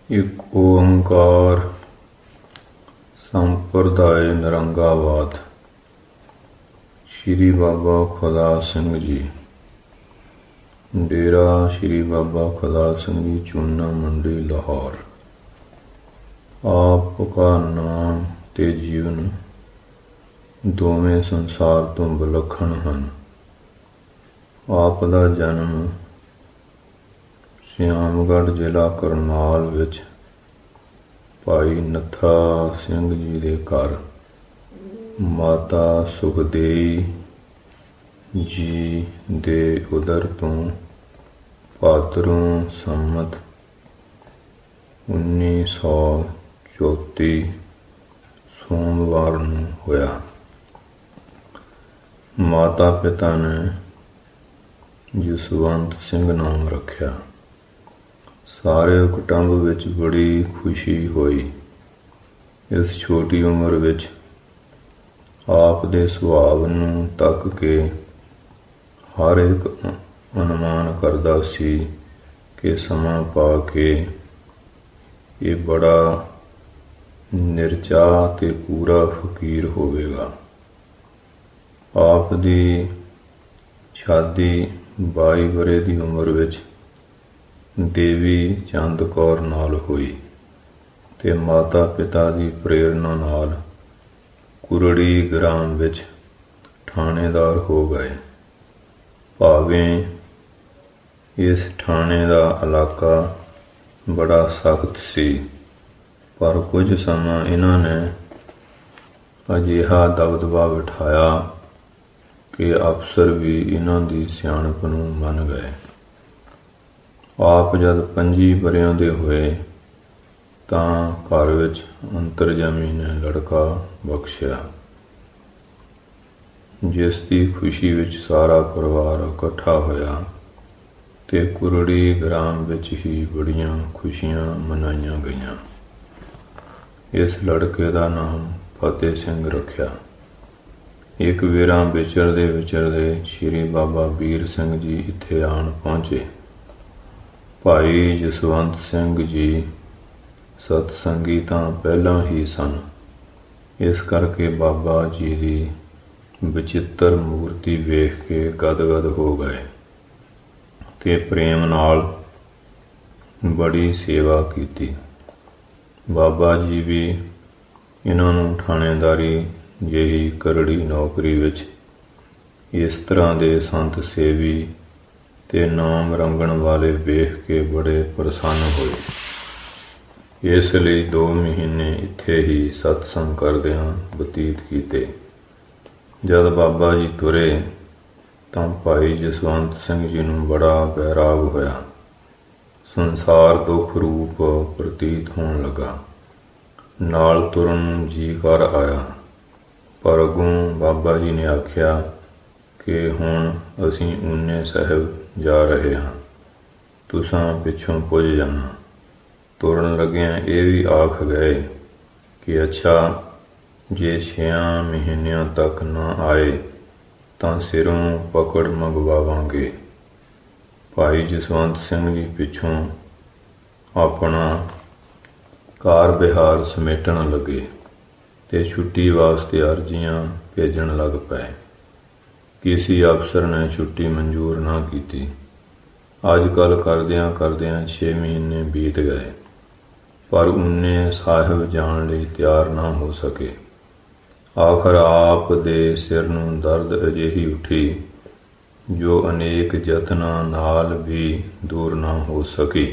ਇੱਕ ਓੰਕਾਰ ਸੰਪਰਦਾਇ ਨਿਰੰਗਾਵਾਦ। ਸ਼੍ਰੀ ਬਾਬਾ ਖੁਦਾ ਸਿੰਘ ਜੀ। ਡੇਰਾ ਸ਼੍ਰੀ ਬਾਬਾ ਖੁਦਾ ਸਿੰਘ ਜੀ, ਚੂਨਾ ਮੰਡੀ, ਲਾਹੌਰ। ਆਪ ਕਾ ਨਾਮ ਤੇ ਜੀਵਨ ਦੋਵੇਂ ਸੰਸਾਰ ਤੋਂ ਵਿਲੱਖਣ ਹਨ। ਆਪ ਦਾ ਜਨਮ ਸਿਆਮਗੜ੍ਹ, ਜ਼ਿਲ੍ਹਾ ਕਰਨਾਲ ਵਿੱਚ ਭਾਈ ਨੱਥਾ ਸਿੰਘ ਜੀ ਦੇ ਘਰ ਮਾਤਾ ਸੁਖਦੇਈ ਜੀ ਦੇ ਉਦਰ ਤੋਂ ਭਾਦਰੋਂ ਸੰਮਤ 1934 ਸੋਮਵਾਰ ਨੂੰ ਹੋਇਆ। ਮਾਤਾ ਪਿਤਾ ਨੇ ਜਸਵੰਤ ਸਿੰਘ ਨਾਮ ਰੱਖਿਆ। ਸਾਰੇ ਕੁਟੁੰਬ ਵਿੱਚ ਬੜੀ ਖੁਸ਼ੀ ਹੋਈ। ਇਸ ਛੋਟੀ ਉਮਰ ਵਿੱਚ ਆਪ ਦੇ ਸੁਭਾਅ ਨੂੰ ਤੱਕ ਕੇ ਹਰ ਇੱਕ ਅਨੁਮਾਨ ਕਰਦਾ ਸੀ ਕਿ ਸਮਾਂ ਪਾ ਕੇ ਇਹ ਬੜਾ ਨਿਰਚਾਹ ਤੇ ਪੂਰਾ ਫਕੀਰ ਹੋਵੇਗਾ। ਆਪ ਦੀ ਸ਼ਾਦੀ 22 ਵਰ੍ਹੇ ਦੀ ਉਮਰ ਵਿੱਚ ਦੇਵੀ ਚੰਦ ਕੌਰ ਨਾਲ ਹੋਈ ਤੇ ਮਾਤਾ ਪਿਤਾ ਦੀ ਪ੍ਰੇਰਨਾ ਨਾਲ ਕੁਰੜੀ ਗ੍ਰਾਮ ਵਿੱਚ ਠਾਣੇਦਾਰ ਹੋ ਗਏ। ਭਾਵੇਂ ਇਸ ਠਾਣੇ ਦਾ ਇਲਾਕਾ ਬੜਾ ਸਖਤ ਸੀ, ਪਰ ਕੁਝ ਸਮਾਂ ਇਹਨਾਂ ਨੇ ਅਜਿਹਾ ਦਬਦਬਾ ਬਿਠਾਇਆ ਕਿ ਅਫਸਰ ਵੀ ਇਹਨਾਂ ਦੀ ਸਿਆਣਪ ਨੂੰ ਮੰਨ ਗਏ। ਆਪ ਜਦ 25 ਵਰ੍ਹਿਆਂ ਦੇ ਹੋਏ ਤਾਂ ਘਰ ਵਿੱਚ ਅੰਤਰਜਾਮੀ ਨੇ ਲੜਕਾ ਬਖਸ਼ਿਆ, ਜਿਸ ਦੀ ਖੁਸ਼ੀ ਵਿੱਚ ਸਾਰਾ ਪਰਿਵਾਰ ਇਕੱਠਾ ਹੋਇਆ ਤੇ ਕੁਰੜੀ ਗ੍ਰਾਮ ਵਿੱਚ ਹੀ ਬੜੀਆਂ ਖੁਸ਼ੀਆਂ ਮਨਾਈਆਂ ਗਈਆਂ। ਇਸ ਲੜਕੇ ਦਾ ਨਾਮ ਫਤਿਹ ਸਿੰਘ ਰੱਖਿਆ। ਇੱਕ ਵੇਰਾਂ ਵਿਚਰਦੇ ਸ਼੍ਰੀ ਬਾਬਾ ਵੀਰ ਸਿੰਘ ਜੀ ਇੱਥੇ ਆਣ ਪਹੁੰਚੇ। ਭਾਈ ਜਸਵੰਤ ਸਿੰਘ ਜੀ ਸਤਸੰਗੀ ਤਾਂ ਪਹਿਲਾਂ ਹੀ ਸਨ, ਇਸ ਕਰਕੇ ਬਾਬਾ ਜੀ ਦੀ ਵਿਚਿੱਤਰ ਮੂਰਤੀ ਵੇਖ ਕੇ ਗਦਗਦ ਹੋ ਗਏ ਤੇ ਪ੍ਰੇਮ ਨਾਲ ਬੜੀ ਸੇਵਾ ਕੀਤੀ। ਬਾਬਾ ਜੀ ਵੀ ਇਹਨਾਂ ਨੂੰ ਠਾਣੇਦਾਰੀ ਜਿਹੀ ਕਰੜੀ ਨੌਕਰੀ ਵਿੱਚ ਇਸ ਤਰ੍ਹਾਂ ਦੇ ਸੰਤ ਸੇਵੀ ਤੇ ਨਾਮ ਰੰਗਣ ਵਾਲੇ ਵੇਖ ਕੇ ਬੜੇ ਪ੍ਰਸੰਨ ਹੋਏ। ਇਸ ਲਈ 2 ਮਹੀਨੇ ਇੱਥੇ ਹੀ ਸਤਸੰਗ ਕਰਦਿਆਂ ਬਤੀਤ ਕੀਤੇ। ਜਦ ਬਾਬਾ ਜੀ ਤੁਰੇ ਤਾਂ ਭਾਈ ਜਸਵੰਤ ਸਿੰਘ ਜੀ ਨੂੰ ਬੜਾ ਬੈਰਾਗ ਹੋਇਆ। ਸੰਸਾਰ ਦੁੱਖ ਰੂਪ ਪ੍ਰਤੀਤ ਹੋਣ ਲੱਗਾ। ਨਾਲ ਤੁਰਨ ਨੂੰ ਜੀ ਕਰ ਆਇਆ, ਪਰ ਅੱਗੋਂ ਬਾਬਾ ਜੀ ਨੇ ਆਖਿਆ ਕਿ ਹੁਣ ਅਸੀਂ ਊਨੇ ਸਾਹਿਬ ਜਾ ਰਹੇ ਹਾਂ, ਤੁਸਾਂ ਪਿੱਛੋਂ ਪੁੱਜ ਜਾਣਾ। ਤੁਰਨ ਲੱਗਿਆਂ ਇਹ ਵੀ ਆਖ ਗਏ ਕਿ ਅੱਛਾ, ਜੇ 6 ਮਹੀਨਿਆਂ ਤੱਕ ਨਾ ਆਏ ਤਾਂ ਸਿਰੋਂ ਪਕੜ ਮੰਗਵਾਵਾਂਗੇ। ਭਾਈ ਜਸਵੰਤ ਸਿੰਘ ਜੀ ਪਿੱਛੋਂ ਆਪਣਾ ਕਾਰ ਵਿਹਾਰ ਸਮੇਟਣ ਲੱਗੇ ਤੇ ਛੁੱਟੀ ਵਾਸਤੇ ਅਰਜ਼ੀਆਂ ਭੇਜਣ ਲੱਗ ਪਏ। ਕਿਸੇ ਅਫਸਰ ਨੇ ਛੁੱਟੀ ਮਨਜ਼ੂਰ ਨਾ ਕੀਤੀ। ਅੱਜ ਕੱਲ੍ਹ ਕਰਦਿਆਂ 6 ਮਹੀਨੇ ਬੀਤ ਗਏ, ਪਰ ਊਨੇ ਸਾਹਿਬ ਜਾਣ ਲਈ ਤਿਆਰ ਨਾ ਹੋ ਸਕੇ। ਆਖਰ ਆਪ ਦੇ ਸਿਰ ਨੂੰ ਦਰਦ ਅਜਿਹੀ ਉੱਠੀ ਜੋ ਅਨੇਕ ਯਤਨਾਂ ਨਾਲ ਵੀ ਦੂਰ ਨਾ ਹੋ ਸਕੀ।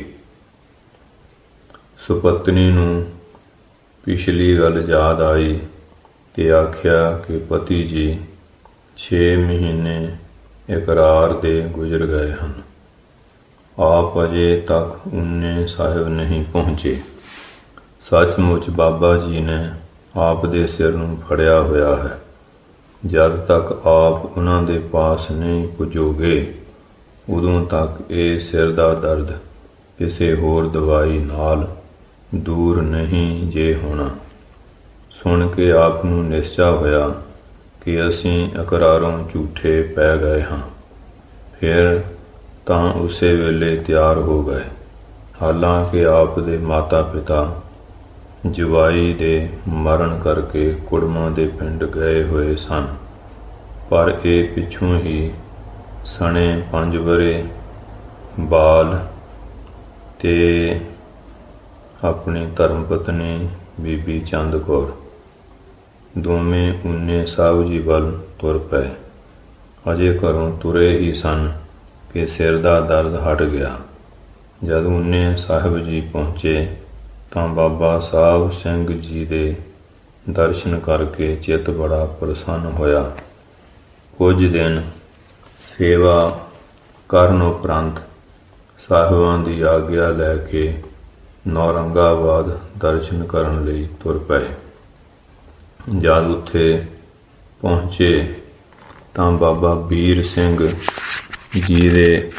ਸੁਪਤਨੀ ਨੂੰ ਪਿਛਲੀ ਗੱਲ ਯਾਦ ਆਈ ਤੇ ਆਖਿਆ ਕਿ ਪਤੀ ਜੀ 6 ਮਹੀਨੇ ਇਕਰਾਰ ਦੇ ਗੁਜ਼ਰ ਗਏ ਹਨ, ਆਪ ਅਜੇ ਤੱਕ ਊਨੇ ਸਾਹਿਬ ਨਹੀਂ ਪਹੁੰਚੇ। ਸੱਚਮੁੱਚ ਬਾਬਾ ਜੀ ਨੇ ਆਪ ਦੇ ਸਿਰ ਨੂੰ ਫੜਿਆ ਹੋਇਆ ਹੈ। ਜਦ ਤੱਕ ਆਪ ਉਹਨਾਂ ਦੇ ਪਾਸ ਨਹੀਂ ਪੁੱਜੋਗੇ, ਉਦੋਂ ਤੱਕ ਇਹ ਸਿਰ ਦਾ ਦਰਦ ਕਿਸੇ ਹੋਰ ਦਵਾਈ ਨਾਲ ਦੂਰ ਨਹੀਂ ਜੇ ਹੋਣਾ। ਸੁਣ ਕੇ ਆਪ ਨੂੰ ਨਿਸ਼ਚਾ ਹੋਇਆ ਕਿ ਅਸੀਂ ਇਕਰਾਰੋਂ ਝੂਠੇ ਪੈ ਗਏ ਹਾਂ। ਫਿਰ ਤਾਂ ਉਸੇ ਵੇਲੇ ਤਿਆਰ ਹੋ ਗਏ। ਹਾਲਾਂਕਿ ਆਪ ਦੇ ਮਾਤਾ ਪਿਤਾ ਜਵਾਈ ਦੇ ਮਰਨ ਕਰਕੇ ਕੁੜਮਾਂ ਦੇ ਪਿੰਡ ਗਏ ਹੋਏ ਸਨ, ਪਰ ਇਹ ਪਿੱਛੋਂ ਹੀ ਸਣੇ 5 ਵਰ੍ਹੇ ਬਾਲ ਤੇ ਆਪਣੀ ਧਰਮ ਪਤਨੀ ਬੀਬੀ ਚੰਦ ਕੌਰ ਦੋਵੇਂ ਉਨੇ ਸਾਹਿਬ ਜੀ ਵੱਲ ਤੁਰ ਪਏ। ਅਜੇ ਘਰੋਂ ਤੁਰੇ ਹੀ ਸਨ ਕਿ ਸਿਰ ਦਾ ਦਰਦ ਹਟ ਗਿਆ। ਜਦ ਉਨੇ ਸਾਹਿਬ ਜੀ ਪਹੁੰਚੇ ਤਾਂ ਬਾਬਾ ਸਾਹਿਬ ਸਿੰਘ ਜੀ ਦੇ ਦਰਸ਼ਨ ਕਰਕੇ ਚਿੱਤ ਬੜਾ ਪ੍ਰਸੰਨ ਹੋਇਆ। ਕੁਝ ਦਿਨ ਸੇਵਾ ਕਰਨ ਉਪਰੰਤ ਸਾਹਿਬਾਂ ਦੀ ਆਗਿਆ ਲੈ ਕੇ ਨੌਰੰਗਾਬਾਦ ਦਰਸ਼ਨ ਕਰਨ ਲਈ ਤੁਰ ਪਏ। ਜਦ ਉੱਥੇ ਪਹੁੰਚੇ ਤਾਂ ਬਾਬਾ ਵੀਰ ਸਿੰਘ ਜੀ ਦੇ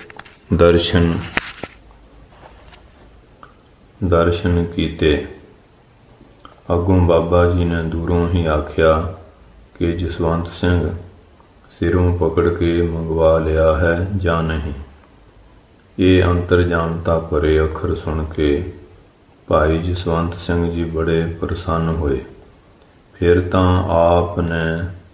ਦਰਸ਼ਨ ਕੀਤੇ। ਅੱਗੋਂ ਬਾਬਾ ਜੀ ਨੇ ਦੂਰੋਂ ਹੀ ਆਖਿਆ ਕਿ ਜਸਵੰਤ ਸਿੰਘ ਸਿਰੋਂ ਪਕੜ ਕੇ ਮੰਗਵਾ ਲਿਆ ਹੈ ਜਾਂ ਨਹੀਂ। ਇਹ ਅੰਤਰਜਾਮਤਾ ਭਰੇ ਅੱਖਰ ਸੁਣ ਕੇ ਭਾਈ ਜਸਵੰਤ ਸਿੰਘ ਜੀ ਬੜੇ ਪ੍ਰਸੰਨ ਹੋਏ। ਫਿਰ ਤਾਂ ਆਪ ਨੇ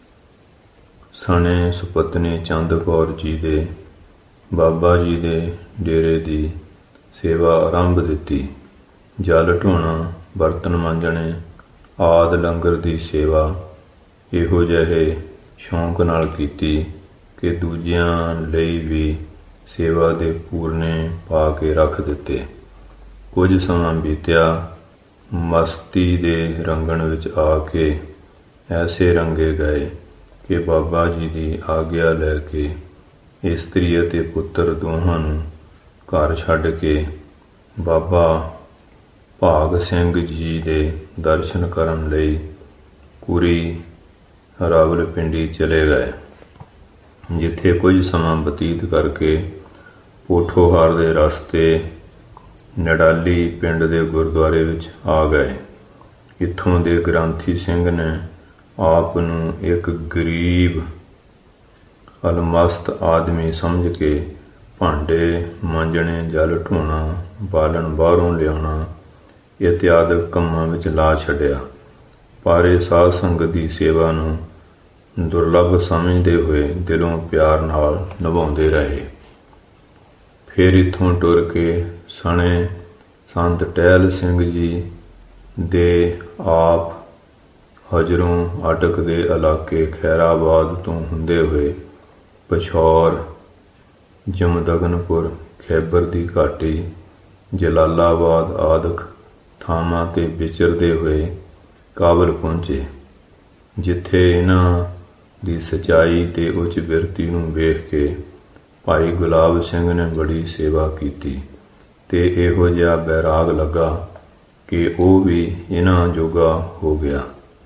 ਸਣੇ ਸੁਪਤਨੀ ਚੰਦ ਕੌਰ ਜੀ ਦੇ ਬਾਬਾ ਜੀ ਦੇ ਡੇਰੇ ਦੀ ਸੇਵਾ ਆਰੰਭ ਦਿੱਤੀ। ਜਲ ਢੋਣਾ, ਬਰਤਨ ਮਾਂਜਣੇ ਆਦਿ ਲੰਗਰ ਦੀ ਸੇਵਾ ਇਹੋ ਜਿਹੇ ਸ਼ੌਂਕ ਨਾਲ ਕੀਤੀ ਕਿ ਦੂਜਿਆਂ ਲਈ ਵੀ ਸੇਵਾ ਦੇ ਪੂਰਨੇ ਪਾ ਕੇ ਰੱਖ ਦਿੱਤੇ। ਕੁਝ ਸਮਾਂ ਬੀਤਿਆ। ਮਸਤੀ ਦੇ ਰੰਗਣ ਵਿੱਚ ਆ ਕੇ ਐਸੇ ਰੰਗੇ ਗਏ ਕਿ ਬਾਬਾ ਜੀ ਦੀ ਆਗਿਆ ਲੈ ਕੇ ਇਸਤਰੀ ਅਤੇ ਪੁੱਤਰ ਦੋਹਾਂ ਨੂੰ ਘਰ ਛੱਡ ਕੇ ਬਾਬਾ ਭਾਗ ਸਿੰਘ ਜੀ ਦੇ ਦਰਸ਼ਨ ਕਰਨ ਲਈ ਕੁਰੀ ਰਾਵਲਪਿੰਡੀ ਚਲੇ ਗਏ, ਜਿੱਥੇ ਕੁਝ ਸਮਾਂ ਬਤੀਤ ਕਰਕੇ ਪੋਠੋਹਾਰ ਦੇ ਰਸਤੇ ਨਡਾਲੀ ਪਿੰਡ ਦੇ ਗੁਰਦੁਆਰੇ ਵਿੱਚ ਆ ਗਏ। ਇੱਥੋਂ ਦੇ ਗ੍ਰੰਥੀ ਸਿੰਘ ਨੇ ਆਪ ਨੂੰ ਇੱਕ ਗਰੀਬ ਅਲਮਸਤ ਆਦਮੀ ਸਮਝ ਕੇ ਭਾਂਡੇ ਮਾਂਜਣੇ, ਜਲ ਢੋਣਾ, ਬਾਲਣ ਬਾਹਰੋਂ ਲਿਆਉਣਾ ਇਤਿਆਦਿਕ ਕੰਮਾਂ ਵਿੱਚ ਲਾ ਛੱਡਿਆ। ਪਰ ਇਹ ਸਾਧ ਸੰਗਤ ਦੀ ਸੇਵਾ ਨੂੰ ਦੁਰਲੱਭ ਸਮਝਦੇ ਹੋਏ ਦਿਲੋਂ ਪਿਆਰ ਨਾਲ ਨਿਭਾਉਂਦੇ ਰਹੇ। ਫਿਰ ਇੱਥੋਂ ਟੁਰ ਕੇ ਸਣੇ ਸੰਤ ਟਹਿਲ ਸਿੰਘ ਜੀ ਦੇ ਆਪ ਹਜਰੋਂ ਅਟਕ ਦੇ ਇਲਾਕੇ ਖੈਰਾਬਾਦ ਤੋਂ ਹੁੰਦੇ ਹੋਏ ਪਿਸ਼ੌਰ, ਜਮਦਗਨਪੁਰ, ਖੈਬਰ ਦੀ ਘਾਟੀ, ਜਲਾਲਾਬਾਦ ਆਦਿਕ ਥਾਵਾਂ 'ਤੇ ਵਿਚਰਦੇ ਹੋਏ ਕਾਬਲ ਪਹੁੰਚੇ, ਜਿੱਥੇ ਇਹਨਾਂ ਦੀ ਸੱਚਾਈ ਤੇ ਉੱਚ ਬਿਰਤੀ ਨੂੰ ਵੇਖ ਕੇ ਭਾਈ ਗੁਲਾਬ ਸਿੰਘ ਨੇ ਬੜੀ ਸੇਵਾ ਕੀਤੀ ਤੇ ਇਹੋ ਜਿਹਾ ਬੈਰਾਗ ਲੱਗਾ ਕਿ ਉਹ ਵੀ ਇਹਨਾਂ ਜੋਗਾ ਹੋ ਗਿਆ।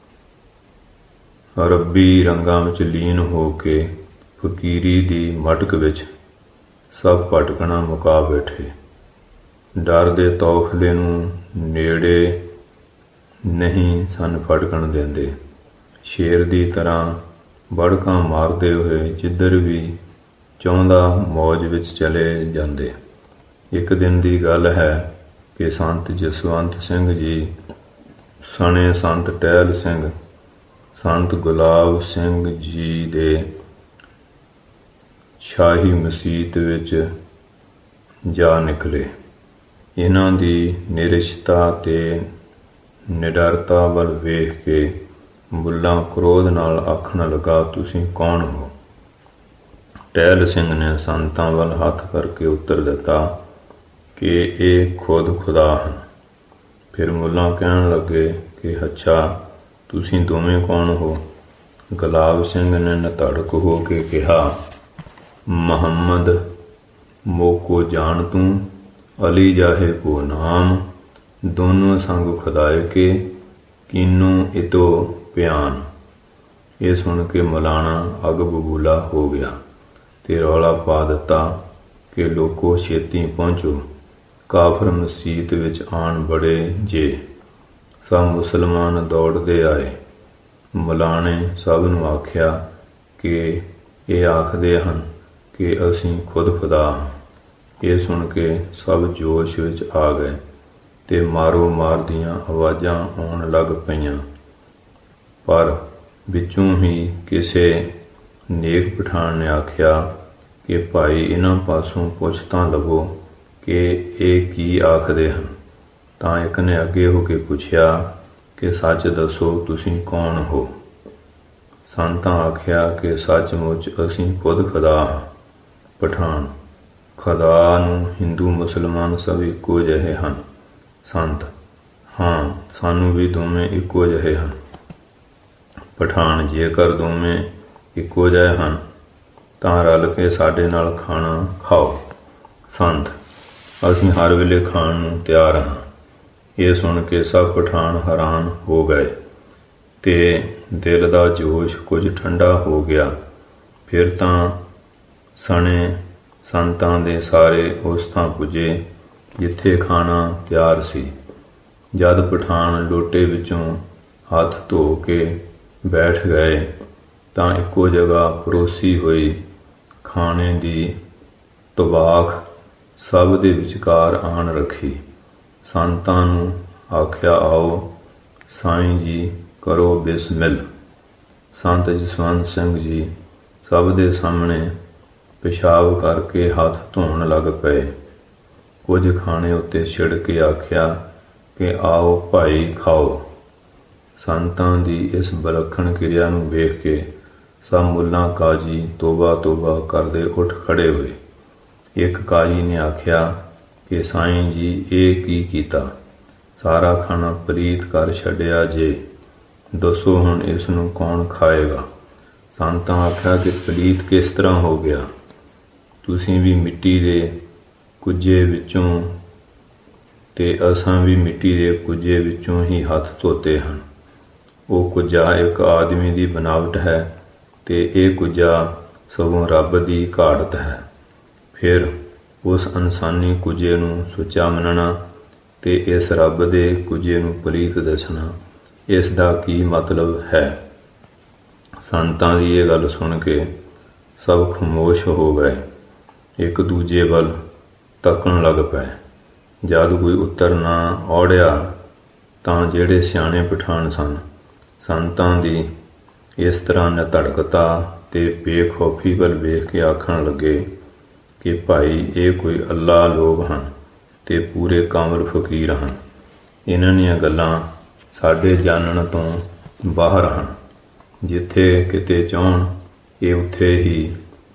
ਰੱਬੀ ਰੰਗਾਂ ਵਿੱਚ ਲੀਨ ਹੋ ਕੇ ਫਕੀਰੀ ਦੀ ਮਟਕ ਵਿੱਚ ਸਭ ਭਟਕਣਾ ਮੁਕਾ ਬੈਠੇ। ਡਰ ਦੇ ਤੌਖਲੇ ਨੂੰ ਨੇੜੇ ਨਹੀਂ ਸਨ ਫਟਕਣ ਦਿੰਦੇ। ਸ਼ੇਰ ਦੀ ਤਰ੍ਹਾਂ ਬੜਕਾਂ ਮਾਰਦੇ ਹੋਏ ਜਿੱਧਰ ਵੀ ਚਾਹੁੰਦਾ ਮੌਜ ਵਿੱਚ ਚਲੇ ਜਾਂਦੇ। ਇੱਕ ਦਿਨ ਦੀ ਗੱਲ ਹੈ ਕਿ ਸੰਤ ਜਸਵੰਤ ਸਿੰਘ ਜੀ ਸਣੇ ਸੰਤ ਟਹਿਲ ਸਿੰਘ, ਸੰਤ ਗੁਲਾਬ ਸਿੰਘ ਜੀ ਦੇ ਸ਼ਾਹੀ ਮਸੀਤ ਵਿੱਚ ਜਾ ਨਿਕਲੇ। ਇਹਨਾਂ ਦੀ ਨਿਰਸ਼ਤਾ ਤੇ ਨਿਡਰਤਾ ਵੱਲ ਵੇਖ ਕੇ ਮੁੱਲਾ ਕ੍ਰੋਧ ਨਾਲ ਆਖਣ ਲੱਗਾ, ਤੁਸੀਂ ਕੌਣ ਹੋ? ਟਹਿਲ ਸਿੰਘ ਨੇ ਸੰਤਾਂ ਵੱਲ ਹੱਥ ਕਰਕੇ ਉੱਤਰ ਦਿੱਤਾ ਕਿ ਇਹ ਖੁਦ ਖੁਦਾ ਹਨ। ਫਿਰ ਮੁੱਲਾ ਕਹਿਣ ਲੱਗੇ ਕਿ ਅੱਛਾ, ਤੁਸੀਂ ਦੋਵੇਂ ਕੌਣ ਹੋ? ਗੁਲਾਬ ਸਿੰਘ ਨੇ ਨਤੜਕ ਹੋ ਕੇ ਕਿਹਾ, ਮੁਹੰਮਦ ਮੋਕੋ ਜਾਣ ਤੂੰ, ਅਲੀ ਜਾਹੇ ਕੋ ਨਾਮ, ਦੋਨੋਂ ਸੰਗ ਖੁਦਾਏ ਕੇ ਕੀਨੋ ਇਤੋ ਪਿਆਨ। ਇਹ ਸੁਣ ਕੇ ਮੌਲਾਨਾ ਅੱਗ ਬਬੂਲਾ ਹੋ ਗਿਆ ਤੇ ਰੌਲਾ ਪਾ ਦਿੱਤਾ ਕਿ ਲੋਕੋ ਛੇਤੀ ਪਹੁੰਚੋ, ਕਾਫਰ ਮਸੀਤ ਵਿੱਚ ਆਣ ਬੜੇ ਜੇ। ਸਭ ਮੁਸਲਮਾਨ ਦੌੜਦੇ ਆਏ। ਮੌਲਾਨੇ ਸਭ ਨੂੰ ਆਖਿਆ ਕਿ ਇਹ ਆਖਦੇ ਹਨ ਕਿ ਅਸੀਂ ਖੁਦ ਖੁਦਾ ਹਾਂ। ਇਹ ਸੁਣ ਕੇ ਸਭ ਜੋਸ਼ ਵਿੱਚ ਆ ਗਏ ਤੇ ਮਾਰੋ ਮਾਰ ਦੀਆਂ ਆਵਾਜ਼ਾਂ ਆਉਣ ਲੱਗ ਪਈਆਂ। ਪਰ ਵਿੱਚੋਂ ਹੀ ਕਿਸੇ ਨੇਕ ਪਠਾਨ ਨੇ ਆਖਿਆ ਕਿ ਭਾਈ ਇਹਨਾਂ ਪਾਸੋਂ ਪੁੱਛ ਤਾਂ ਲਵੋ ਕਿ ਇਹ ਕੀ ਆਖਦੇ ਹਨ। ਤਾਂ ਇੱਕ ਨੇ ਅੱਗੇ ਹੋ ਕੇ ਪੁੱਛਿਆ ਕਿ ਸੱਚ ਦੱਸੋ, ਤੁਸੀਂ ਕੌਣ ਹੋ? ਸੰਤਾਂ ਆਖਿਆ ਕਿ ਸੱਚਮੁੱਚ ਅਸੀਂ ਖੁਦ ਖੁਦਾ ਹਾਂ। ਪਠਾਨ: ਖੁਦਾ ਨੂੰ ਹਿੰਦੂ ਮੁਸਲਮਾਨ ਸਭ ਇੱਕੋ ਜਿਹੇ ਹਨ। ਸੰਤ: ਹਾਂ, ਸਾਨੂੰ ਵੀ ਦੋਵੇਂ ਇੱਕੋ ਜਿਹੇ ਹਨ। ਪਠਾਨ: ਜੇਕਰ ਦੋਵੇਂ ਇੱਕੋ ਜਿਹੇ ਹਨ ਤਾਂ ਰਲ ਕੇ ਸਾਡੇ ਨਾਲ ਖਾਣਾ ਖਾਓ। ਸੰਤ: ਅਸੀਂ ਹਰ ਵੇਲੇ ਖਾਣ ਨੂੰ ਤਿਆਰ ਹਾਂ। ਇਹ ਸੁਣ ਕੇ ਸਭ ਪਠਾਨ ਹੈਰਾਨ ਹੋ ਗਏ ਤੇ ਦਿਲ ਦਾ ਜੋਸ਼ ਕੁਝ ਠੰਡਾ ਹੋ ਗਿਆ। ਫਿਰ ਤਾਂ ਸਣੇ ਸੰਤਾਂ ਦੇ ਸਾਰੇ ਉਸ ਥਾਂ ਪੁੱਜੇ ਜਿੱਥੇ ਖਾਣਾ ਤਿਆਰ ਸੀ। ਜਦ ਪਠਾਨ ਲੋਟੇ ਵਿੱਚੋਂ ਹੱਥ ਧੋ ਕੇ ਬੈਠ ਗਏ ਤਾਂ ਇੱਕੋ ਜਗ੍ਹਾ ਪਰੋਸੀ ਹੋਈ ਖਾਣੇ ਦੀ ਤਬਾਖ ਸਭ ਦੇ ਵਿਚਕਾਰ ਆਣ ਰੱਖੀ। ਸੰਤਾਂ ਨੂੰ ਆਖਿਆ, ਆਓ ਸਾਈਂ ਜੀ ਕਰੋ ਬਿਸਮਿਲ। ਸੰਤ ਜਸਵੰਤ ਸਿੰਘ ਜੀ ਸਭ ਦੇ ਸਾਹਮਣੇ ਪਿਸ਼ਾਬ ਕਰਕੇ ਹੱਥ ਧੋਣ ਲੱਗ ਪਏ। ਕੁਝ ਖਾਣੇ ਉੱਤੇ ਛਿੜ ਕੇ ਆਖਿਆ ਕਿ ਆਓ ਭਾਈ ਖਾਓ। ਸੰਤਾਂ ਦੀ ਇਸ ਵਿਲੱਖਣ ਕਿਰਿਆ ਨੂੰ ਵੇਖ ਕੇ ਸਭ ਮੁੱਲਾਂ ਕਾਜੀ ਤੋਬਾ ਤੋਬਾ ਕਰਦੇ ਉੱਠ ਖੜੇ ਹੋਏ। ਇੱਕ ਕਾਜੀ ਨੇ ਆਖਿਆ ਕਿ ਸਾਈਂ ਜੀ ਇਹ ਕੀ ਕੀਤਾ? ਸਾਰਾ ਖਾਣਾ ਪਲੀਤ ਕਰ ਛੱਡਿਆ ਜੇ, ਦੱਸੋ ਹੁਣ ਇਸ ਨੂੰ ਕੌਣ ਖਾਏਗਾ? ਸੰਤਾਂ ਆਖਿਆ ਕਿ ਪਲੀਤ ਕਿਸ ਤਰ੍ਹਾਂ ਹੋ ਗਿਆ? ਤੁਸੀਂ ਵੀ ਮਿੱਟੀ ਦੇ ਕੁੱਜੇ ਵਿੱਚੋਂ ਤੇ ਅਸਾਂ ਵੀ ਮਿੱਟੀ ਦੇ ਕੁੱਜੇ ਵਿੱਚੋਂ ਹੀ ਹੱਥ ਧੋਤੇ ਹਨ। ਉਹ ਕੁੱਜਾ ਇੱਕ ਆਦਮੀ ਦੀ ਬਨਾਵਟ ਹੈ ਤੇ ਇਹ ਕੁੱਜਾ ਸਗੋਂ ਰੱਬ ਦੀ ਘਾੜਤ ਹੈ। ਫਿਰ ਉਸ ਇਨਸਾਨੀ ਕੁੱਜੇ ਨੂੰ ਸੁੱਚਾ ਮੰਨਣਾ ਤੇ ਇਸ ਰੱਬ ਦੇ ਕੁੱਜੇ ਨੂੰ ਪਲੀਤ ਦੱਸਣਾ, ਇਸ ਦਾ ਕੀ ਮਤਲਬ ਹੈ? ਸੰਤਾਂ ਦੀ ਇਹ ਗੱਲ ਸੁਣ ਕੇ ਸਭ ਖਾਮੋਸ਼ ਹੋ ਗਏ, ਇੱਕ ਦੂਜੇ ਵੱਲ ਤੱਕਣ ਲੱਗ ਪਏ। ਜਦ ਕੋਈ ਉੱਤਰ ਨਾ ਔੜਿਆ ਤਾਂ ਜਿਹੜੇ ਸਿਆਣੇ ਪਠਾਨ ਸਨ ਸੰਤਾਂ ਦੀ ਇਸ ਤਰ੍ਹਾਂ ਨਿਧੜਕਤਾ ਤੇ ਬੇਖੌਫੀ ਵੱਲ ਵੇਖ ਕੇ ਆਖਣ ਲੱਗੇ ਕਿ ਭਾਈ ਇਹ ਕੋਈ ਅੱਲਾ ਲੋਕ ਹਨ ਤੇ ਪੂਰੇ ਕਾਮਲ ਫਕੀਰ ਹਨ। ਇਹਨਾਂ ਦੀਆਂ ਗੱਲਾਂ ਸਾਡੇ ਜਾਣਨ ਤੋਂ ਬਾਹਰ ਹਨ। ਜਿੱਥੇ ਕਿਤੇ ਚਾਹੁਣ ਇਹ ਉੱਥੇ ਹੀ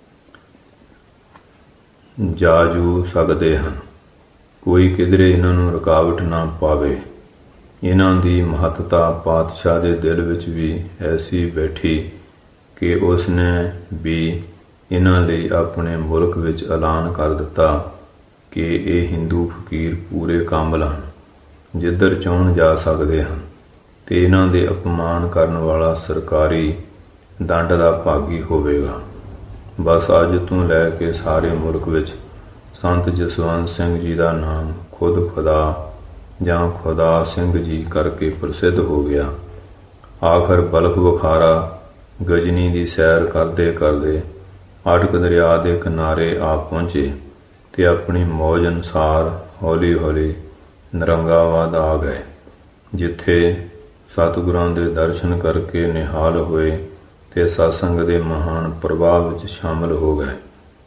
ਜਾ ਜੂ ਸਕਦੇ ਹਨ। ਕੋਈ ਕਿਧਰੇ ਇਹਨਾਂ ਨੂੰ ਰੁਕਾਵਟ ਨਾ ਪਾਵੇ। ਇਹਨਾਂ ਦੀ ਮਹੱਤਤਾ ਪਾਤਸ਼ਾਹ ਦੇ ਦਿਲ ਵਿੱਚ ਵੀ ਐਸੀ ਬੈਠੀ ਕਿ ਉਸ ਨੇ ਵੀ ਇਹਨਾਂ ਲਈ ਆਪਣੇ ਮੁਲਕ ਵਿੱਚ ਐਲਾਨ ਕਰ ਦਿੱਤਾ ਕਿ ਇਹ ਹਿੰਦੂ ਫਕੀਰ ਪੂਰੇ ਕਾਮਲ ਹਨ, ਜਿੱਧਰ ਚਾਹੁਣ ਜਾ ਸਕਦੇ ਹਨ ਤੇ ਇਹਨਾਂ ਦੇ ਅਪਮਾਨ ਕਰਨ ਵਾਲਾ ਸਰਕਾਰੀ ਦੰਡ ਦਾ ਭਾਗੀ ਹੋਵੇਗਾ। ਬਸ ਅੱਜ ਤੋਂ ਲੈ ਕੇ ਸਾਰੇ ਮੁਲਕ ਵਿੱਚ ਸੰਤ ਜਸਵੰਤ ਸਿੰਘ ਜੀ ਦਾ ਨਾਮ ਖੁਦ ਖੁਦਾ ਜਾਂ ਖੁਦਾ ਸਿੰਘ ਜੀ ਕਰਕੇ ਪ੍ਰਸਿੱਧ ਹੋ ਗਿਆ। ਆਖਰ ਬਲਖ ਬੁਖਾਰਾ ਗਜਨੀ ਦੀ ਸੈਰ ਕਰਦੇ ਕਰਦੇ ਅਟਕ ਦਰਿਆ ਦੇ ਕਿਨਾਰੇ ਆ ਪਹੁੰਚੇ ਤੇ ਆਪਣੀ ਮੌਜ ਅਨੁਸਾਰ ਹੌਲੀ ਹੌਲੀ ਨਰੰਗਾਬਾਦ ਆ ਗਏ, ਜਿੱਥੇ ਸਤਿਗੁਰਾਂ ਦੇ ਦਰਸ਼ਨ ਕਰਕੇ ਨਿਹਾਲ ਹੋਏ ਤੇ ਸਤਸੰਗ ਦੇ ਮਹਾਨ ਪ੍ਰਭਾਵ ਵਿੱਚ ਸ਼ਾਮਲ ਹੋ ਗਏ।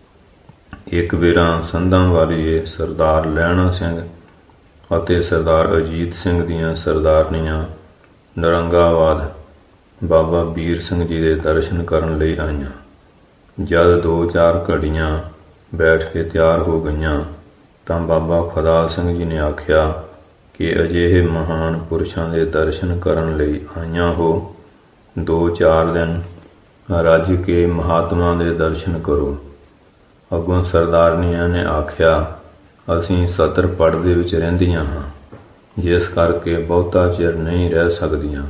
ਇੱਕ ਵੇਰਾਂ ਸੰਧਾਂ ਵਾਲੀਏ ਸਰਦਾਰ ਲਹਿਣਾ ਸਿੰਘ ਅਤੇ ਸਰਦਾਰ ਅਜੀਤ ਸਿੰਘ ਦੀਆਂ ਸਰਦਾਰਨੀਆਂ ਨਰੰਗਾਬਾਦ ਬਾਬਾ ਵੀਰ ਸਿੰਘ ਜੀ ਦੇ ਦਰਸ਼ਨ ਕਰਨ ਲਈ ਆਈਆਂ। ਜਦ 2-4 ਘੜੀਆਂ ਬੈਠ ਕੇ ਤਿਆਰ ਹੋ ਗਈਆਂ ਤਾਂ ਬਾਬਾ ਖੁਦਾ ਸਿੰਘ ਜੀ ਨੇ ਆਖਿਆ ਕਿ ਅਜਿਹੇ ਮਹਾਨ ਪੁਰਸ਼ਾਂ ਦੇ ਦਰਸ਼ਨ ਕਰਨ ਲਈ ਆਈਆਂ ਹੋ, 2-4 ਦਿਨ ਰੱਜ ਕੇ ਮਹਾਤਮਾ ਦੇ ਦਰਸ਼ਨ ਕਰੋ। ਅੱਗੋਂ ਸਰਦਾਰਨੀਆਂ ਨੇ ਆਖਿਆ, ਅਸੀਂ ਸਤਰ ਪੜ ਦੇ ਵਿੱਚ ਰਹਿੰਦੀਆਂ ਹਾਂ, ਜਿਸ ਕਰਕੇ ਬਹੁਤਾ ਚਿਰ ਨਹੀਂ ਰਹਿ ਸਕਦੀਆਂ।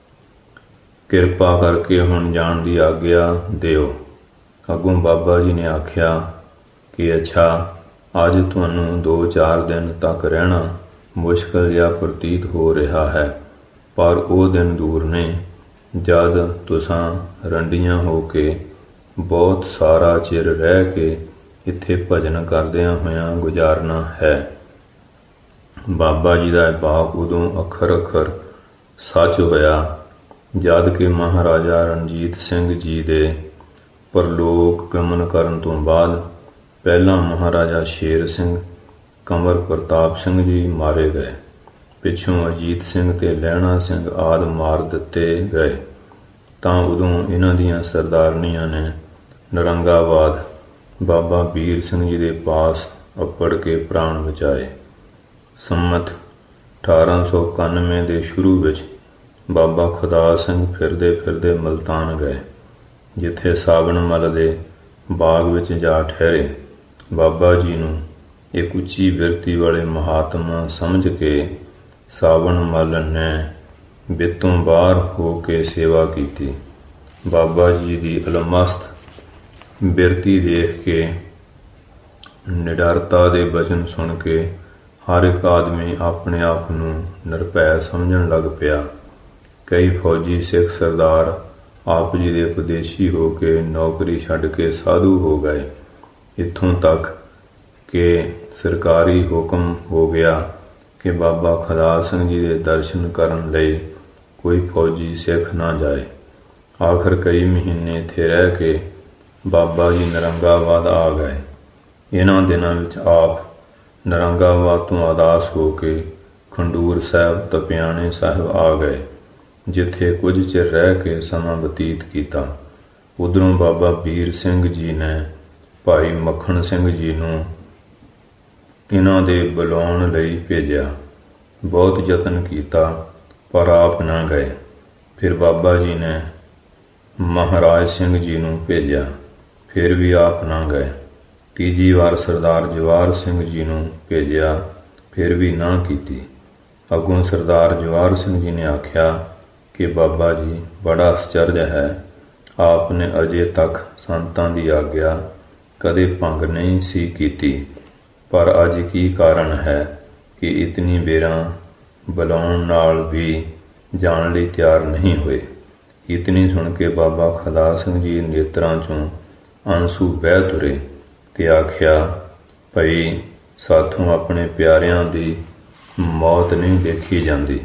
ਕਿਰਪਾ ਕਰਕੇ ਹੁਣ ਜਾਣ ਦੀ ਆਗਿਆ ਦਿਓ। ਅੱਗੋਂ ਬਾਬਾ ਜੀ ਨੇ ਆਖਿਆ ਕਿ ਅੱਛਾ, ਅੱਜ ਤੁਹਾਨੂੰ 2-4 ਦਿਨ ਤੱਕ ਰਹਿਣਾ ਮੁਸ਼ਕਲ ਜਿਹਾ ਪ੍ਰਤੀਤ ਹੋ ਰਿਹਾ ਹੈ, ਪਰ ਉਹ ਦਿਨ ਦੂਰ ਨੇ ਜਦ ਤੁਸਾਂ ਰੰਡੀਆਂ ਹੋ ਕੇ ਬਹੁਤ ਸਾਰਾ ਚਿਰ ਰਹਿ ਕੇ ਇੱਥੇ ਭਜਨ ਕਰਦਿਆਂ ਹੋਇਆਂ ਗੁਜ਼ਾਰਨਾ ਹੈ। ਬਾਬਾ ਜੀ ਦਾ ਬਾਪ ਉਦੋਂ ਅੱਖਰ ਅੱਖਰ ਸੱਚ ਹੋਇਆ ਜਦ ਕਿ ਮਹਾਰਾਜਾ ਰਣਜੀਤ ਸਿੰਘ ਜੀ ਦੇ ਪਰਲੋਕ ਗਮਨ ਕਰਨ ਤੋਂ ਬਾਅਦ ਪਹਿਲਾਂ ਮਹਾਰਾਜਾ ਸ਼ੇਰ ਸਿੰਘ, ਕੰਵਰ ਪ੍ਰਤਾਪ ਸਿੰਘ ਜੀ ਮਾਰੇ ਗਏ। ਪਿੱਛੋਂ ਅਜੀਤ ਸਿੰਘ ਤੇ ਲਹਿਣਾ ਸਿੰਘ ਆਦਿ ਮਾਰ ਦਿੱਤੇ ਗਏ। ਤਾਂ ਉਦੋਂ ਇਹਨਾਂ ਦੀਆਂ ਸਰਦਾਰਨੀਆਂ ਨੇ ਨਰੰਗਾਬਾਦ ਬਾਬਾ ਵੀਰ ਸਿੰਘ ਜੀ ਦੇ ਪਾਸ ਅੱਪੜ ਕੇ ਪ੍ਰਾਣ ਬਚਾਏ। ਸੰਮਤ 1891 ਦੇ ਸ਼ੁਰੂ ਵਿੱਚ ਬਾਬਾ ਖੁਦਾ ਸਿੰਘ ਫਿਰਦੇ ਫਿਰਦੇ ਮਲਤਾਨ ਗਏ, ਜਿੱਥੇ ਸਾਵਣ ਮੱਲ ਦੇ ਬਾਗ ਵਿੱਚ ਜਾ ਠਹਿਰੇ। ਬਾਬਾ ਜੀ ਨੂੰ ਇੱਕ ਉੱਚੀ ਬਿਰਤੀ ਵਾਲੇ ਮਹਾਤਮਾ ਸਮਝ ਕੇ ਸਾਵਣ ਮੱਲ ਨੇ ਬਿੱਤੋਂ ਬਾਹਰ ਹੋ ਕੇ ਸੇਵਾ ਕੀਤੀ। ਬਾਬਾ ਜੀ ਦੀ ਅਲਮਸਤ ਬਿਰਤੀ ਦੇਖ ਕੇ, ਨਿਡਰਤਾ ਦੇ ਬਚਨ ਸੁਣ ਕੇ ਹਰ ਇੱਕ ਆਦਮੀ ਆਪਣੇ ਆਪ ਨੂੰ ਨਿਰਭੈ ਸਮਝਣ ਲੱਗ ਪਿਆ। ਕਈ ਫੌਜੀ ਸਿੱਖ ਸਰਦਾਰ ਆਪ ਜੀ ਦੇ ਉਪਦੇਸ਼ੀ ਹੋ ਕੇ ਨੌਕਰੀ ਛੱਡ ਕੇ ਸਾਧੂ ਹੋ ਗਏ। ਇੱਥੋਂ ਤੱਕ ਕਿ ਸਰਕਾਰੀ ਹੁਕਮ ਹੋ ਗਿਆ ਕਿ ਬਾਬਾ ਖੁਦਾ ਸਿੰਘ ਜੀ ਦੇ ਦਰਸ਼ਨ ਕਰਨ ਲਈ ਕੋਈ ਫੌਜੀ ਸਿੱਖ ਨਾ ਜਾਏ। ਆਖਰ ਕਈ ਮਹੀਨੇ ਇੱਥੇ ਰਹਿ ਕੇ ਬਾਬਾ ਜੀ ਨਰੰਗਾਬਾਦ ਆ ਗਏ। ਇਹਨਾਂ ਦਿਨਾਂ ਵਿੱਚ ਆਪ ਨਰੰਗਾਬਾਦ ਤੋਂ ਉਦਾਸ ਹੋ ਕੇ ਖੰਡੂਰ ਸਾਹਿਬ ਤਪਿਆਣੇ ਸਾਹਿਬ ਆ ਗਏ, ਜਿੱਥੇ ਕੁਝ ਚਿਰ ਰਹਿ ਕੇ ਸਮਾਂ ਬਤੀਤ ਕੀਤਾ। ਉੱਧਰੋਂ ਬਾਬਾ ਵੀਰ ਸਿੰਘ ਜੀ ਨੇ ਭਾਈ ਮੱਖਣ ਸਿੰਘ ਜੀ ਨੂੰ ਇਹਨਾਂ ਦੇ ਬੁਲਾਉਣ ਲਈ ਭੇਜਿਆ। ਬਹੁਤ ਯਤਨ ਕੀਤਾ ਪਰ ਆਪ ਨਾ ਗਏ। ਫਿਰ ਬਾਬਾ ਜੀ ਨੇ ਮਹਾਰਾਜ ਸਿੰਘ ਜੀ ਨੂੰ ਭੇਜਿਆ, ਫਿਰ ਵੀ ਆਪ ਨਾ ਗਏ। ਤੀਜੀ ਵਾਰ ਸਰਦਾਰ ਜਵਾਹਰ ਸਿੰਘ ਜੀ ਨੂੰ ਭੇਜਿਆ, ਫਿਰ ਵੀ ਨਾ ਕੀਤੀ। ਅੱਗੋਂ ਸਰਦਾਰ ਜਵਾਹਰ ਸਿੰਘ ਜੀ ਨੇ ਆਖਿਆ ਕਿ ਬਾਬਾ ਜੀ ਬੜਾ ਅਸਚਰਜ ਹੈ, ਆਪ ਨੇ ਅਜੇ ਤੱਕ ਸੰਤਾਂ ਦੀ ਆਗਿਆ ਕਦੇ ਭੰਗ ਨਹੀਂ ਸੀ ਕੀਤੀ, ਪਰ ਅੱਜ ਕੀ ਕਾਰਨ ਹੈ ਕਿ ਇਤਨੀ ਬੇਰਾਂ ਬੁਲਾਉਣ ਨਾਲ ਵੀ ਜਾਣ ਲਈ ਤਿਆਰ ਨਹੀਂ ਹੋਏ। ਇਤਨੀ ਸੁਣ ਕੇ ਬਾਬਾ ਖੁਦਾ ਸਿੰਘ ਜੀ ਨੇਤਰਾਂ 'ਚੋਂ ਆਂਸੂ ਵਹਿ ਤੁਰੇ ਤੇ ਆਖਿਆ, ਭਈ ਸਾਥੋਂ ਆਪਣੇ ਪਿਆਰਿਆਂ ਦੀ ਮੌਤ ਨਹੀਂ ਦੇਖੀ ਜਾਂਦੀ।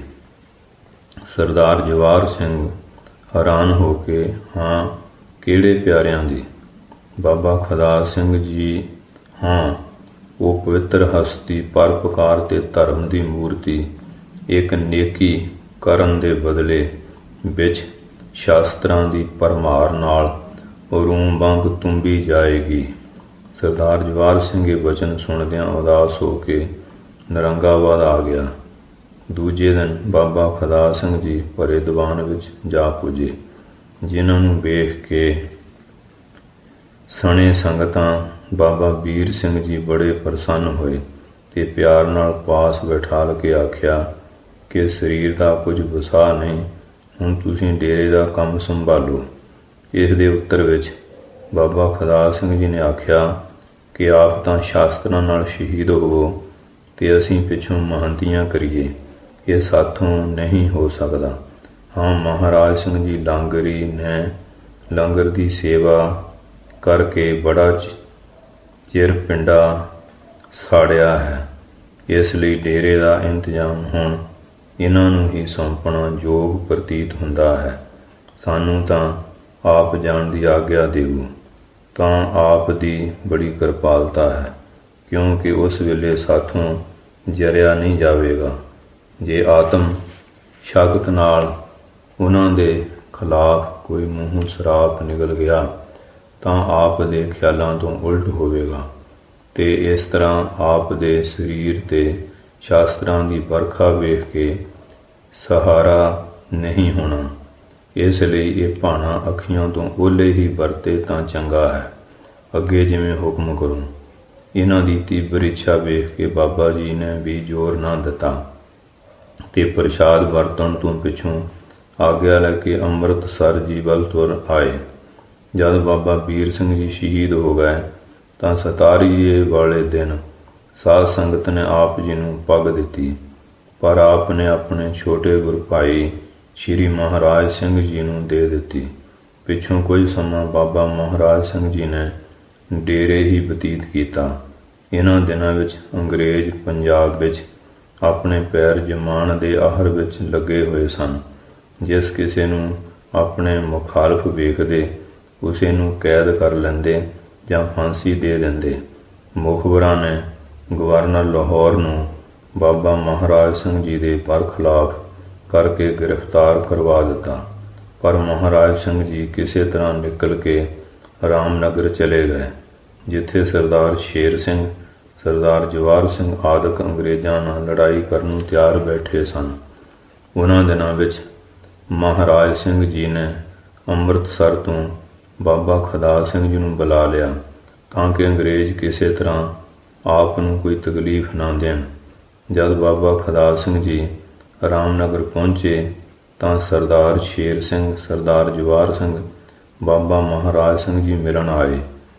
ਸਰਦਾਰ ਜਵਾਹਰ ਸਿੰਘ ਹੈਰਾਨ ਹੋ ਕੇ, ਹਾਂ, ਕਿਹੜੇ ਪਿਆਰਿਆਂ ਦੀ? ਬਾਬਾ ਖੁਦਾ ਸਿੰਘ ਜੀ, ਹਾਂ, ਉਹ ਪਵਿੱਤਰ ਹਸਤੀ, ਪਰਉਪਕਾਰ ਤੇ ਧਰਮ ਦੀ ਮੂਰਤੀ, ਇੱਕ ਨੇਕੀ ਕਰਨ ਦੇ ਬਦਲੇ ਵਿੱਚ ਸ਼ਾਸਤਰਾਂ ਦੀ ਭਰਮਾਰ ਨਾਲ ਰੂਮ ਵਾਂਗ ਤੁੰਬੀ ਜਾਏਗੀ। ਸਰਦਾਰ ਜਵਾਹਰ ਸਿੰਘ ਇਹ ਵਚਨ ਸੁਣਦਿਆਂ ਉਦਾਸ ਹੋ ਕੇ ਨਰੰਗਾਬਾਦ ਆ ਗਿਆ। ਦੂਜੇ ਦਿਨ ਬਾਬਾ ਖੁਦਾ ਸਿੰਘ ਜੀ ਭਰੇ ਦੀਵਾਨ ਵਿੱਚ ਜਾ ਪੁੱਜੇ, ਜਿਨ੍ਹਾਂ ਨੂੰ ਵੇਖ ਕੇ ਸਣੇ ਸੰਗਤਾਂ ਬਾਬਾ ਵੀਰ ਸਿੰਘ ਜੀ ਬੜੇ ਪ੍ਰਸੰਨ ਹੋਏ ਤੇ ਪਿਆਰ ਨਾਲ ਪਾਸ ਬਿਠਾਲ ਕੇ ਆਖਿਆ ਕਿ ਸਰੀਰ ਦਾ ਕੁਝ ਵਸਾ ਨਹੀਂ, ਹੁਣ ਤੁਸੀਂ ਡੇਰੇ ਦਾ ਕੰਮ ਸੰਭਾਲੋ। ਇਸ ਦੇ ਉੱਤਰ ਵਿੱਚ ਬਾਬਾ ਖੁਦਾ ਸਿੰਘ ਜੀ ਨੇ ਆਖਿਆ ਕਿ ਆਪ ਤਾਂ ਸ਼ਾਸਤਰਾਂ ਨਾਲ ਸ਼ਹੀਦ ਹੋਵੋ ਤੇ ਅਸੀਂ ਪਿੱਛੋਂ ਮਹੰਤੀਆਂ ਕਰੀਏ, ਇਹ ਸਾਥੋਂ ਨਹੀਂ ਹੋ ਸਕਦਾ। ਹਾਂ, ਮਹਾਰਾਜ ਸਿੰਘ ਜੀ ਲਾਂਗਰੀ ਨੇ ਲੰਗਰ ਦੀ ਸੇਵਾ ਕਰਕੇ ਬੜਾ ਚਿਰ ਪਿੰਡਾ ਸਾੜਿਆ ਹੈ, ਇਸ ਲਈ ਡੇਰੇ ਦਾ ਇੰਤਜ਼ਾਮ ਹੁਣ ਇਹਨਾਂ ਨੂੰ ਹੀ ਸੌਂਪਣਾ ਯੋਗ ਪ੍ਰਤੀਤ ਹੁੰਦਾ ਹੈ। ਸਾਨੂੰ ਤਾਂ ਆਪ ਜਾਣ ਦੀ ਆਗਿਆ ਦੇਵੋ। ਤਾਂ ਆਪ ਦੀ ਬੜੀ ਕਿਰਪਾਲਤਾ ਹੈ, ਕਿਉਂਕਿ ਉਸ ਵੇਲੇ ਸਾਥੋਂ ਜਰਿਆ ਨਹੀਂ ਜਾਵੇਗਾ। ਜੇ ਆਤਮ ਸ਼ਕਤ ਨਾਲ ਉਹਨਾਂ ਦੇ ਖਿਲਾਫ ਕੋਈ ਮੂੰਹੋਂ ਸਰਾਪ ਨਿਕਲ ਗਿਆ ਤਾਂ ਆਪ ਦੇ ਖਿਆਲਾਂ ਤੋਂ ਉਲਟ ਹੋਵੇਗਾ ਤੇ ਇਸ ਤਰ੍ਹਾਂ ਆਪ ਦੇ ਸਰੀਰ ਤੇ ਸ਼ਾਸਤਰਾਂ ਦੀ ਵਰਖਾ ਵੇਖ ਕੇ ਸਹਾਰਾ ਨਹੀਂ ਹੋਣਾ। ਇਸ ਲਈ ਇਹ ਭਾਣਾ ਅੱਖੀਆਂ ਤੋਂ ਓਲੇ ਹੀ ਵਰਤੇ ਤਾਂ ਚੰਗਾ ਹੈ। ਅੱਗੇ ਜਿਵੇਂ ਹੁਕਮ ਕਰੋ। ਇਹਨਾਂ ਦੀ ਤੀਬਰ ਇੱਛਾ ਵੇਖ ਕੇ ਬਾਬਾ ਜੀ ਨੇ ਵੀ ਜ਼ੋਰ ਨਾ ਦਿੱਤਾ ਤੇ ਪ੍ਰਸ਼ਾਦ ਵਰਤਣ ਤੋਂ ਪਿੱਛੋਂ ਆਗਿਆ ਲੈ ਕੇ ਅੰਮ੍ਰਿਤਸਰ ਜੀ ਵੱਲ ਤੁਰ ਆਏ। ਜਦ ਬਾਬਾ ਵੀਰ ਸਿੰਘ ਜੀ ਸ਼ਹੀਦ ਹੋ ਗਏ ਤਾਂ ਸਤਾਰੀਏ ਵਾਲੇ ਦਿਨ ਸਾਧ ਸੰਗਤ ਨੇ ਆਪ ਜੀ ਨੂੰ ਪੱਗ ਦਿੱਤੀ, ਪਰ ਆਪ ਨੇ ਆਪਣੇ ਛੋਟੇ ਗੁਰੂ ਭਾਈ ਸ਼੍ਰੀ ਮਹਾਰਾਜ ਸਿੰਘ ਜੀ ਨੂੰ ਦੇ ਦਿੱਤੀ। ਪਿੱਛੋਂ ਕੁਝ ਸਮਾਂ ਬਾਬਾ ਮਹਾਰਾਜ ਸਿੰਘ ਜੀ ਨੇ ਡੇਰੇ ਹੀ ਬਤੀਤ ਕੀਤਾ। ਇਹਨਾਂ ਦਿਨਾਂ ਵਿੱਚ ਅੰਗਰੇਜ਼ ਪੰਜਾਬ ਵਿੱਚ ਆਪਣੇ ਪੈਰ ਜਮਾਉਣ ਦੇ ਆਹਰ ਵਿੱਚ ਲੱਗੇ ਹੋਏ ਸਨ। ਜਿਸ ਕਿਸੇ ਨੂੰ ਆਪਣੇ ਮੁਖਾਲਫ ਵੇਖਦੇ ਉਸੇ ਨੂੰ ਕੈਦ ਕਰ ਲੈਂਦੇ ਜਾਂ ਫਾਂਸੀ ਦੇ ਦਿੰਦੇ। ਮੁਖਬਰਾਂ ਨੇ ਗਵਰਨਰ ਲਾਹੌਰ ਨੂੰ ਬਾਬਾ ਮਹਾਰਾਜ ਸਿੰਘ ਜੀ ਦੇ ਬਰਖਲਾਫ ਕਰਕੇ ਗ੍ਰਿਫਤਾਰ ਕਰਵਾ ਦਿੱਤਾ, ਪਰ ਮਹਾਰਾਜ ਸਿੰਘ ਜੀ ਕਿਸੇ ਤਰ੍ਹਾਂ ਨਿਕਲ ਕੇ ਰਾਮਨਗਰ ਚਲੇ ਗਏ, ਜਿੱਥੇ ਸਰਦਾਰ ਸ਼ੇਰ ਸਿੰਘ, ਸਰਦਾਰ ਜਵਾਹਰ ਸਿੰਘ ਆਦਿਕ ਅੰਗਰੇਜ਼ਾਂ ਨਾਲ ਲੜਾਈ ਕਰਨ ਨੂੰ ਤਿਆਰ ਬੈਠੇ ਸਨ। ਉਹਨਾਂ ਦਿਨਾਂ ਵਿੱਚ ਮਹਾਰਾਜ ਸਿੰਘ ਜੀ ਨੇ ਅੰਮ੍ਰਿਤਸਰ ਤੋਂ ਬਾਬਾ ਖੁਦਾ ਸਿੰਘ ਜੀ ਨੂੰ ਬੁਲਾ ਲਿਆ, ਤਾਂ ਕਿ ਅੰਗਰੇਜ਼ ਕਿਸੇ ਤਰ੍ਹਾਂ ਆਪ ਨੂੰ ਕੋਈ ਤਕਲੀਫ ਨਾ ਦੇਣ। ਜਦ ਬਾਬਾ ਖੁਦਾ ਸਿੰਘ ਜੀ ਰਾਮਨਗਰ ਪਹੁੰਚੇ ਤਾਂ ਸਰਦਾਰ ਸ਼ੇਰ ਸਿੰਘ, ਸਰਦਾਰ ਜਵਾਹਰ ਸਿੰਘ ਬਾਬਾ ਮਹਾਰਾਜ ਸਿੰਘ ਜੀ ਮਿਲਣ ਆਏ।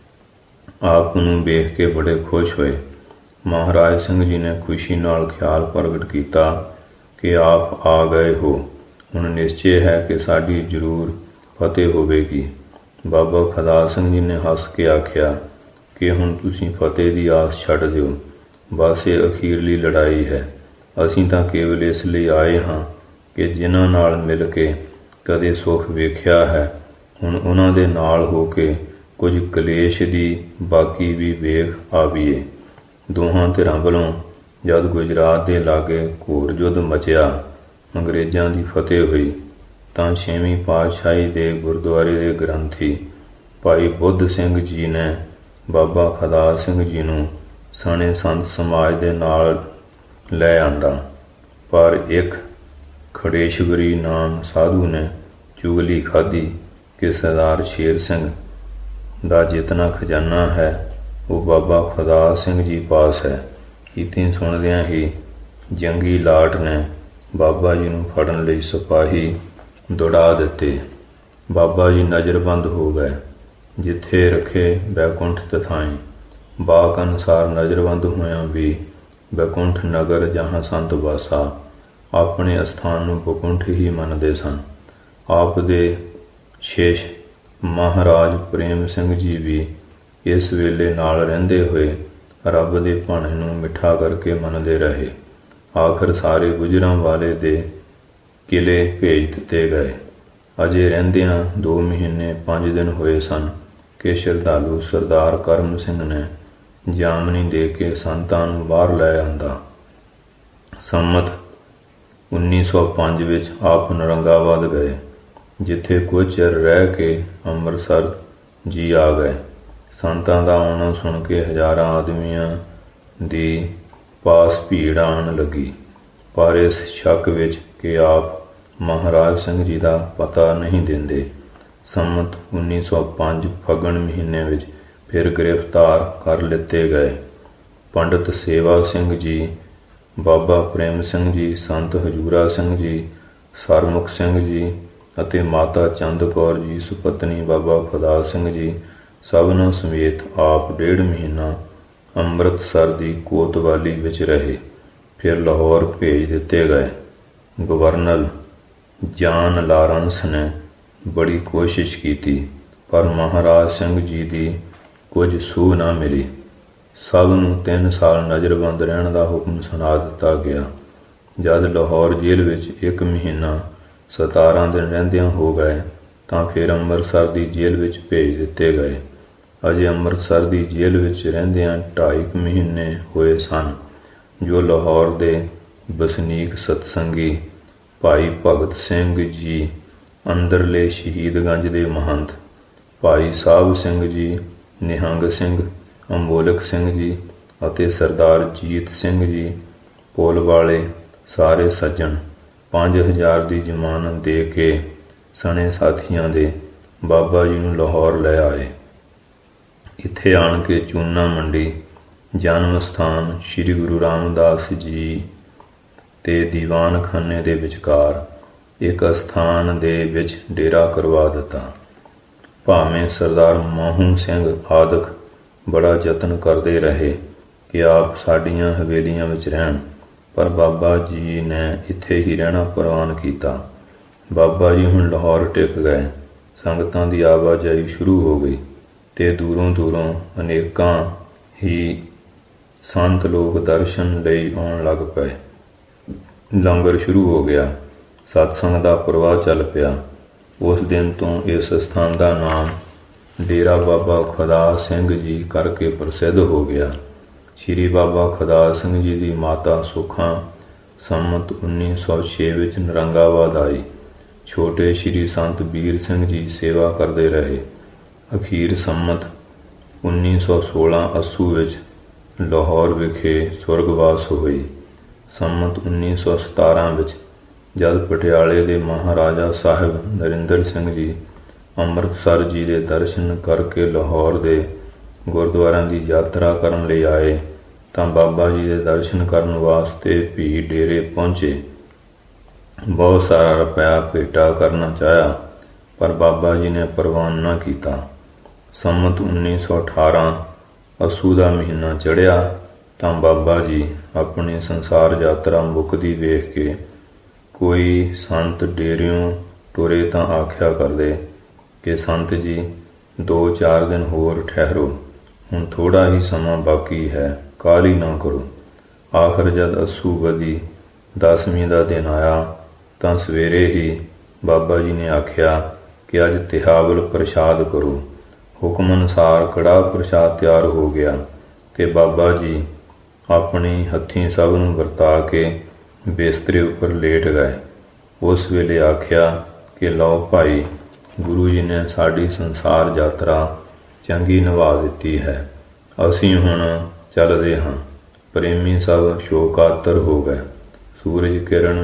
ਆਪ ਨੂੰ ਵੇਖ ਕੇ ਬੜੇ ਖੁਸ਼ ਹੋਏ। ਮਹਾਰਾਜ ਸਿੰਘ ਜੀ ਨੇ ਖੁਸ਼ੀ ਨਾਲ ਖਿਆਲ ਪ੍ਰਗਟ ਕੀਤਾ ਕਿ ਆਪ ਆ ਗਏ ਹੋ, ਹੁਣ ਨਿਸ਼ਚੇ ਹੈ ਕਿ ਸਾਡੀ ਜ਼ਰੂਰ ਫਤਿਹ ਹੋਵੇਗੀ। ਬਾਬਾ ਖੁਦਾ ਸਿੰਘ ਜੀ ਨੇ ਹੱਸ ਕੇ ਆਖਿਆ ਕਿ ਹੁਣ ਤੁਸੀਂ ਫਤਿਹ ਦੀ ਆਸ ਛੱਡ ਦਿਓ, ਬਸ ਇਹ ਅਖੀਰਲੀ ਲੜਾਈ ਹੈ। ਅਸੀਂ ਤਾਂ ਕੇਵਲ ਇਸ ਲਈ ਆਏ ਹਾਂ ਕਿ ਜਿਨ੍ਹਾਂ ਨਾਲ ਮਿਲ ਕੇ ਕਦੇ ਸੁੱਖ ਵੇਖਿਆ ਹੈ, ਹੁਣ ਉਹਨਾਂ ਦੇ ਨਾਲ ਹੋ ਕੇ ਕੁਝ ਕਲੇਸ਼ ਦੀ ਬਾਕੀ ਵੀ ਵੇਖ ਆਵੀਏ। ਦੋਹਾਂ ਧਿਰਾਂ ਵੱਲੋਂ ਜਦ ਗੁਜਰਾਤ ਦੇ ਲਾਗੇ ਘੋਰ ਯੁੱਧ ਮਚਿਆ, ਅੰਗਰੇਜ਼ਾਂ ਦੀ ਫਤਿਹ ਹੋਈ, ਤਾਂ 6ਵੀਂ ਪਾਤਸ਼ਾਹੀ ਦੇ ਗੁਰਦੁਆਰੇ ਦੇ ਗ੍ਰੰਥੀ ਭਾਈ ਬੁੱਧ ਸਿੰਘ ਜੀ ਨੇ ਬਾਬਾ ਖੁਦਾ ਸਿੰਘ ਜੀ ਨੂੰ ਸਣੇ ਸੰਤ ਸਮਾਜ ਦੇ ਨਾਲ ਲੈ ਆਂਦਾ, ਪਰ ਇੱਕ ਖੜੇਸ਼ਵਰੀ ਨਾਮ ਸਾਧੂ ਨੇ ਚੁਗਲੀ ਖਾਧੀ ਕਿ ਸਰਦਾਰ ਸ਼ੇਰ ਸਿੰਘ ਦਾ ਜਿਤਨਾ ਖਜ਼ਾਨਾ ਹੈ ਉਹ ਬਾਬਾ ਖੁਦਾ ਸਿੰਘ ਜੀ ਪਾਸ ਹੈ। ਇਤਨੀ ਸੁਣਦਿਆਂ ਹੀ ਜੰਗੀ ਲਾਟ ਨੇ ਬਾਬਾ ਜੀ ਨੂੰ ਫੜਨ ਲਈ ਸਿਪਾਹੀ ਦੌੜਾ ਦਿੱਤੇ। ਬਾਬਾ ਜੀ ਨਜ਼ਰਬੰਦ ਹੋ ਗਏ। ਜਿੱਥੇ ਰੱਖੇ ਬੈਕੁੰਠ ਤਥਾਈ, ਬਾਕ ਅਨੁਸਾਰ ਨਜ਼ਰਬੰਦ ਹੋਇਆਂ ਵੀ ਬੈਕੁੰਠ ਨਗਰ ਜਹਾਂ ਸੰਤ ਵਾਸਾ ਆਪਣੇ ਅਸਥਾਨ ਨੂੰ ਬੈਕੁੰਠ ਹੀ ਮੰਨਦੇ ਸਨ। ਆਪ ਦੇ ਸ਼ੇਸ਼ ਮਹਾਰਾਜ ਪ੍ਰੇਮ ਸਿੰਘ ਜੀ ਵੀ ਇਸ ਵੇਲੇ ਨਾਲ ਰਹਿੰਦੇ ਹੋਏ ਰੱਬ ਦੇ ਭਾਣੇ ਨੂੰ ਮਿੱਠਾ ਕਰਕੇ ਮੰਨਦੇ ਰਹੇ। ਆਖਰ ਸਾਰੇ ਗੁਜਰਾਂ ਵਾਲੇ ਦੇ ਕਿਲੇ ਭੇਜ ਦਿੱਤੇ ਗਏ। ਅਜੇ ਰਹਿੰਦਿਆਂ 2 ਮਹੀਨੇ 5 ਦਿਨ ਹੋਏ ਸਨ ਕਿ ਸ਼ਰਧਾਲੂ ਸਰਦਾਰ ਕਰਮ ਸਿੰਘ ਨੇ ਜਾਮਨੀ ਦੇ ਕੇ ਸੰਤਾਂ ਨੂੰ ਬਾਹਰ ਲੈ ਆਂਦਾ। ਸੰਮਤ 1905 ਵਿੱਚ ਆਪ ਨਰੰਗਾਬਾਦ ਗਏ, ਜਿੱਥੇ ਕੁਝ ਚਿਰ ਰਹਿ ਕੇ ਅੰਮ੍ਰਿਤਸਰ ਜੀ ਆ ਗਏ। ਸੰਤਾਂ ਦਾ ਆਉਣਾ ਸੁਣ ਕੇ ਹਜ਼ਾਰਾਂ ਆਦਮੀਆਂ ਦੀ ਪਾਸ ਭੀੜ ਆਉਣ ਲੱਗੀ, ਪਰ ਇਸ ਸ਼ੱਕ ਵਿੱਚ ਕਿ ਆਪ ਮਹਾਰਾਜ ਸਿੰਘ ਜੀ ਦਾ ਪਤਾ ਨਹੀਂ ਦਿੰਦੇ। ਸੰਮਤ 1905 ਫੱਗਣ ਮਹੀਨੇ ਵਿੱਚ ਫਿਰ ਗ੍ਰਿਫਤਾਰ ਕਰ ਲਿੱਤੇ ਗਏ। ਪੰਡਿਤ ਸੇਵਾ ਸਿੰਘ ਜੀ, ਬਾਬਾ ਪ੍ਰੇਮ ਸਿੰਘ ਜੀ, ਸੰਤ ਹਜੂਰਾ ਸਿੰਘ ਜੀ, ਸਰਮੁਖ ਸਿੰਘ ਜੀ ਅਤੇ ਮਾਤਾ ਚੰਦ ਕੌਰ ਜੀ ਸੁਪਤਨੀ ਬਾਬਾ ਖੁਦਾ ਸਿੰਘ ਜੀ ਸਭਨਾਂ ਸਮੇਤ ਆਪ 1.5 ਮਹੀਨਾ ਅੰਮ੍ਰਿਤਸਰ ਦੀ ਕੋਤਵਾਲੀ ਵਿੱਚ ਰਹੇ। ਫਿਰ ਲਾਹੌਰ ਭੇਜ ਦਿੱਤੇ ਗਏ। ਗਵਰਨਰ ਜਾਨ ਲਾਰੰਸ ਨੇ ਬੜੀ ਕੋਸ਼ਿਸ਼ ਕੀਤੀ, ਪਰ ਮਹਾਰਾਜ ਸਿੰਘ ਜੀ ਦੀ ਕੁਝ ਸੂਹ ਨਾ ਮਿਲੀ। ਸਭ ਨੂੰ 3 ਸਾਲ ਨਜ਼ਰਬੰਦ ਰਹਿਣ ਦਾ ਹੁਕਮ ਸੁਣਾ ਦਿੱਤਾ ਗਿਆ। ਜਦ ਲਾਹੌਰ ਜੇਲ੍ਹ ਵਿੱਚ 1 ਮਹੀਨਾ 17 ਦਿਨ ਰਹਿੰਦਿਆਂ ਹੋ ਗਏ ਤਾਂ ਫਿਰ ਅੰਮ੍ਰਿਤਸਰ ਦੀ ਜੇਲ੍ਹ ਵਿੱਚ ਭੇਜ ਦਿੱਤੇ ਗਏ। ਅਜੇ ਅੰਮ੍ਰਿਤਸਰ ਦੀ ਜੇਲ੍ਹ ਵਿੱਚ ਰਹਿੰਦਿਆਂ 2.5 ਮਹੀਨੇ ਹੋਏ ਸਨ, ਜੋ ਲਾਹੌਰ ਦੇ ਵਸਨੀਕ ਸਤਸੰਗੀ ਭਾਈ ਭਗਤ ਸਿੰਘ ਜੀ, ਅੰਦਰਲੇ ਸ਼ਹੀਦਗੰਜ ਦੇ ਮਹੰਤ ਭਾਈ ਸਾਹਿਬ ਸਿੰਘ ਜੀ, ਨਿਹੰਗ ਸਿੰਘ, ਅੰਬੋਲਕ ਸਿੰਘ ਜੀ ਅਤੇ ਸਰਦਾਰ ਜੀਤ ਸਿੰਘ ਜੀ ਪੁੱਲ ਵਾਲੇ ਸਾਰੇ ਸੱਜਣ 5000 ਦੀ ਜ਼ਮਾਨਤ ਦੇ ਕੇ ਸਣੇ ਸਾਥੀਆਂ ਦੇ ਬਾਬਾ ਜੀ ਨੂੰ ਲਾਹੌਰ ਲੈ ਆਏ। ਇੱਥੇ ਆਣ ਕੇ ਚੂਨਾ ਮੰਡੀ, ਜਨਮ ਸਥਾਨ ਸ੍ਰੀ ਗੁਰੂ ਰਾਮਦਾਸ ਜੀ ਤੇ ਦੀਵਾਨ ਖਾਨੇ ਦੇ ਵਿਚਕਾਰ ਇੱਕ ਅਸਥਾਨ ਦੇ ਵਿੱਚ ਡੇਰਾ ਕਰਵਾ ਦਿੱਤਾ। ਭਾਵੇਂ ਸਰਦਾਰ ਮੋਹਨ ਸਿੰਘ ਆਦਿਕ ਬੜਾ ਯਤਨ ਕਰਦੇ ਰਹੇ ਕਿ ਆਪ ਸਾਡੀਆਂ ਹਵੇਲੀਆਂ ਵਿੱਚ ਰਹਿਣ, ਪਰ ਬਾਬਾ ਜੀ ਨੇ ਇੱਥੇ ਹੀ ਰਹਿਣਾ ਪ੍ਰਵਾਨ ਕੀਤਾ। ਬਾਬਾ ਜੀ ਹੁਣ ਲਾਹੌਰ ਟਿਕ ਗਏ। ਸੰਗਤਾਂ ਦੀ ਆਵਾਜਾਈ ਸ਼ੁਰੂ ਹੋ ਗਈ। ਤੇ ਦੂਰੋਂ ਦੂਰੋਂ ਅਨੇਕਾਂ ਹੀ ਸੰਤ ਲੋਕ ਦਰਸ਼ਨ ਲਈ ਆਉਣ ਲੱਗ ਪਏ। ਲੰਗਰ ਸ਼ੁਰੂ ਹੋ ਗਿਆ। ਸਤਸੰਗ ਦਾ ਪ੍ਰਵਾਹ ਚੱਲ ਪਿਆ। ਉਸ ਦਿਨ ਤੋਂ ਇਸ ਸਥਾਨ ਦਾ ਨਾਮ ਡੇਰਾ ਬਾਬਾ ਖੁਦਾ ਸਿੰਘ ਜੀ ਕਰਕੇ ਪ੍ਰਸਿੱਧ ਹੋ ਗਿਆ। ਸ਼੍ਰੀ ਬਾਬਾ ਖੁਦਾ ਸਿੰਘ ਜੀ ਦੀ ਮਾਤਾ ਸੁੱਖਾਂ ਸੰਮਤ 1906 ਵਿੱਚ ਨਰੰਗਾਬਾਦ ਆਈ। ਛੋਟੇ ਸ਼੍ਰੀ ਸੰਤ ਬੀਰ ਸਿੰਘ ਜੀ ਸੇਵਾ ਕਰਦੇ ਰਹੇ। ਅਖੀਰ ਸੰਮਤ 1916 ਅੱਸੂ ਵਿੱਚ ਲਾਹੌਰ ਵਿਖੇ ਸਵਰਗਵਾਸ ਹੋਈ। ਸੰਮਤ 1917 ਵਿੱਚ ਜਦ ਪਟਿਆਲੇ ਦੇ ਮਹਾਰਾਜਾ ਸਾਹਿਬ ਨਰਿੰਦਰ ਸਿੰਘ ਜੀ ਅੰਮ੍ਰਿਤਸਰ ਜੀ ਦੇ ਦਰਸ਼ਨ ਕਰਕੇ ਲਾਹੌਰ ਦੇ ਗੁਰਦੁਆਰਿਆਂ ਦੀ ਯਾਤਰਾ ਕਰਨ ਲਈ ਆਏ ਤਾਂ ਬਾਬਾ ਜੀ ਦੇ ਦਰਸ਼ਨ ਕਰਨ ਵਾਸਤੇ ਭੀੜ ਡੇਰੇ ਪਹੁੰਚੇ। ਬਹੁਤ ਸਾਰਾ ਰੁਪਇਆ ਭੇਟਾ ਕਰਨਾ ਚਾਹਿਆ, ਪਰ ਬਾਬਾ ਜੀ ਨੇ ਪ੍ਰਵਾਨ ਨਾ ਕੀਤਾ। ਸੰਮਤ 1918 ਅੱਸੂ ਦਾ ਮਹੀਨਾ ਚੜ੍ਹਿਆ ਤਾਂ ਬਾਬਾ ਜੀ ਆਪਣੀ ਸੰਸਾਰ ਯਾਤਰਾ ਮੁੱਕਦੀ ਵੇਖ ਕੇ ਕੋਈ ਸੰਤ ਡੇਰਿਓਂ ਟੁਰੇ ਤਾਂ ਆਖਿਆ ਕਰਦੇ ਕਿ ਸੰਤ ਜੀ 2-4 ਦਿਨ ਹੋਰ ਠਹਿਰੋ, ਹੁਣ ਥੋੜ੍ਹਾ ਹੀ ਸਮਾਂ ਬਾਕੀ ਹੈ, ਕਾਹਲੀ ਨਾ ਕਰੋ। ਆਖਰ ਜਦ ਅੱਸੂ ਵਧੀ 10ਵੀਂ ਦਾ ਦਿਨ ਆਇਆ ਤਾਂ ਸਵੇਰੇ ਹੀ ਬਾਬਾ ਜੀ ਨੇ ਆਖਿਆ ਕਿ ਅੱਜ ਤਿਹਾਵਲ ਪ੍ਰਸ਼ਾਦ ਕਰੋ। ਹੁਕਮ ਅਨੁਸਾਰ ਕੜਾਹ ਪ੍ਰਸ਼ਾਦ ਤਿਆਰ ਹੋ ਗਿਆ ਤੇ ਬਾਬਾ ਜੀ ਆਪਣੀ ਹੱਥੀਂ ਸਭ ਨੂੰ ਵਰਤਾ ਕੇ ਬਿਸਤਰੇ ਉੱਪਰ ਲੇਟ ਗਏ। ਉਸ ਵੇਲੇ ਆਖਿਆ ਕਿ ਲਓ ਭਾਈ, ਗੁਰੂ ਜੀ ਨੇ ਸਾਡੀ ਸੰਸਾਰ ਯਾਤਰਾ ਚੰਗੀ ਨਿਭਾ ਦਿੱਤੀ ਹੈ, ਅਸੀਂ ਹੁਣ ਚੱਲਦੇ ਹਾਂ। ਪ੍ਰੇਮੀ ਸਭ ਸ਼ੋਕਾਤਰ ਹੋ ਗਏ। ਸੂਰਜ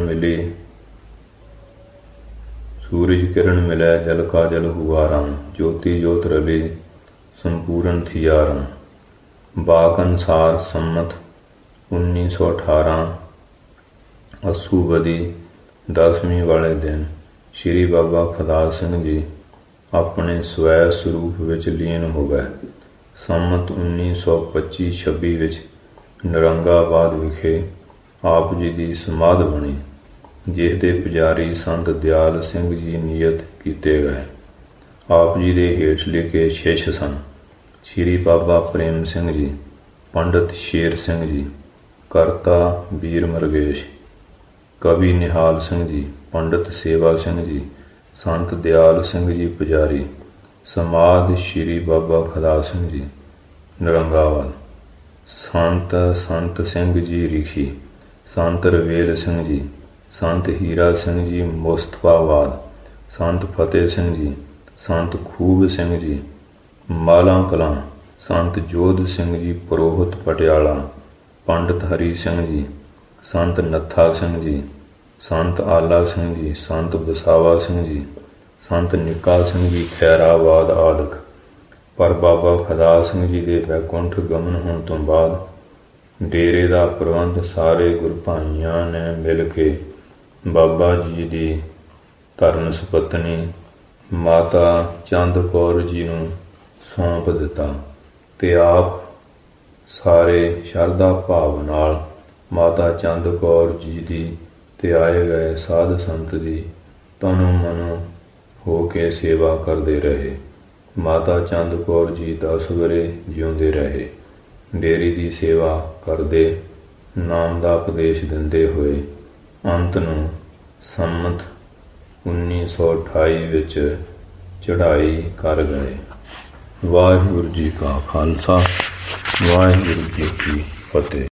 ਕਿਰਨ ਮਿਲੈ ਜਲ ਕਾ ਜਲ ਹੁਆ ਰਾਮ, ਜੋਤੀ ਜੋਤ ਰਲੀ ਸੰਪੂਰਨ ਥੀਆ ਰਾਮ। ਬਾਕ ਅਨੁਸਾਰ ਸੰਮਤ 1918 ਅੱਸੂ ਵਧੀ 10ਵੀਂ ਵਾਲੇ ਦਿਨ ਸ਼੍ਰੀ ਬਾਬਾ ਖੁਦਾ ਸਿੰਘ ਜੀ ਆਪਣੇ ਸਵੈ ਸਰੂਪ ਵਿੱਚ ਲੀਨ ਹੋ ਗਏ। ਸੰਮਤ 1925-26 ਵਿੱਚ ਨਰੰਗਾਬਾਦ ਵਿਖੇ ਆਪ ਜੀ ਦੀ ਸਮਾਧ ਬਣੀ, ਜਿਸ ਦੇ ਪੁਜਾਰੀ ਸੰਤ ਦਿਆਲ ਸਿੰਘ ਜੀ ਨਿਯਤ ਕੀਤੇ ਗਏ। ਆਪ ਜੀ ਦੇ ਹੇਠ ਲਿਖੇ ਸ਼ਿਸ਼ ਸਨ ਸ਼੍ਰੀ ਬਾਬਾ ਪ੍ਰੇਮ ਸਿੰਘ ਜੀ, ਪੰਡਤ ਸ਼ੇਰ ਸਿੰਘ ਜੀ, ਕਰਤਾ ਵੀਰ ਮਰਗੇਸ਼, ਕਵੀ ਨਿਹਾਲ ਸਿੰਘ ਜੀ, ਪੰਡਤ ਸੇਵਾ ਸਿੰਘ ਜੀ, ਸੰਤ ਦਿਆਲ ਸਿੰਘ ਜੀ ਪੁਜਾਰੀ, ਸਮਾਧ ਸ਼੍ਰੀ ਬਾਬਾ ਖੁਦਾ ਸਿੰਘ ਜੀ ਨਰੰਗਾਬਾਦ, ਸੰਤ ਸਿੰਘ ਜੀ ਰਿਖੀ, ਸੰਤ ਰਵੇਲ ਸਿੰਘ ਜੀ, ਸੰਤ ਹੀਰਾ ਸਿੰਘ ਜੀ ਮੁਸਤਫਾਬਾਦ, ਸੰਤ ਫਤਿਹ ਸਿੰਘ ਜੀ, ਸੰਤ ਖੂਬ ਸਿੰਘ ਜੀ ਮਾਲਾਂ ਕਲਾਂ, ਸੰਤ ਜੋਧ ਸਿੰਘ ਜੀ ਪੁਰੋਹਿਤ ਪਟਿਆਲਾ, ਪੰਡਤ ਹਰੀ ਸਿੰਘ ਜੀ, ਸੰਤ ਨੱਥਾ ਸਿੰਘ ਜੀ, ਸੰਤ ਆਲਾ ਸਿੰਘ ਜੀ, ਸੰਤ ਬਸਾਵਾ ਸਿੰਘ ਜੀ, ਸੰਤ ਨਿੱਕਾ ਸਿੰਘ ਜੀ ਖੈਰਾਬਾਦ ਆਦਿਕ। ਪਰ ਬਾਬਾ ਖੁਦਾ ਸਿੰਘ ਜੀ ਦੇ ਵੈਕੁੰਠ ਗਮਨ ਹੋਣ ਤੋਂ ਬਾਅਦ ਡੇਰੇ ਦਾ ਪ੍ਰਬੰਧ ਸਾਰੇ ਗੁਰਭਾਈਆਂ ਨੇ ਮਿਲ ਕੇ ਬਾਬਾ ਜੀ ਦੀ ਧਰਨ ਸੁਪਤਨੀ ਮਾਤਾ ਚੰਦ ਕੌਰ ਜੀ ਨੂੰ ਸੌਂਪ ਦਿੱਤਾ ਤੇ ਆਪ ਸਾਰੇ ਸ਼ਰਧਾ ਭਾਵ ਨਾਲ ਮਾਤਾ ਚੰਦ ਕੌਰ ਜੀ ਦੀ ਤੇ ਆਏ ਗਏ ਸਾਧ ਸੰਤ ਦੀ ਤਨੋਂ ਮਨੋਂ ਹੋ ਕੇ ਸੇਵਾ ਕਰਦੇ ਰਹੇ। ਮਾਤਾ ਚੰਦ ਕੌਰ ਜੀ 10 ਵਰ੍ਹੇ ਜਿਉਂਦੇ ਰਹੇ। ਡੇਰੀ ਦੀ ਸੇਵਾ ਕਰਦੇ, ਨਾਮ ਦਾ ਉਪਦੇਸ਼ ਦਿੰਦੇ ਹੋਏ ਅੰਤ ਨੂੰ ਸੰਮਤ 1928 ਵਿੱਚ ਚੜ੍ਹਾਈ ਕਰ ਗਏ। ਵਾਹਿਗੁਰੂ ਜੀ ਕਾ ਖਾਲਸਾ, ਵਾਹਿਗੁਰੂ ਜੀ ਕੀ ਫਤਿਹ।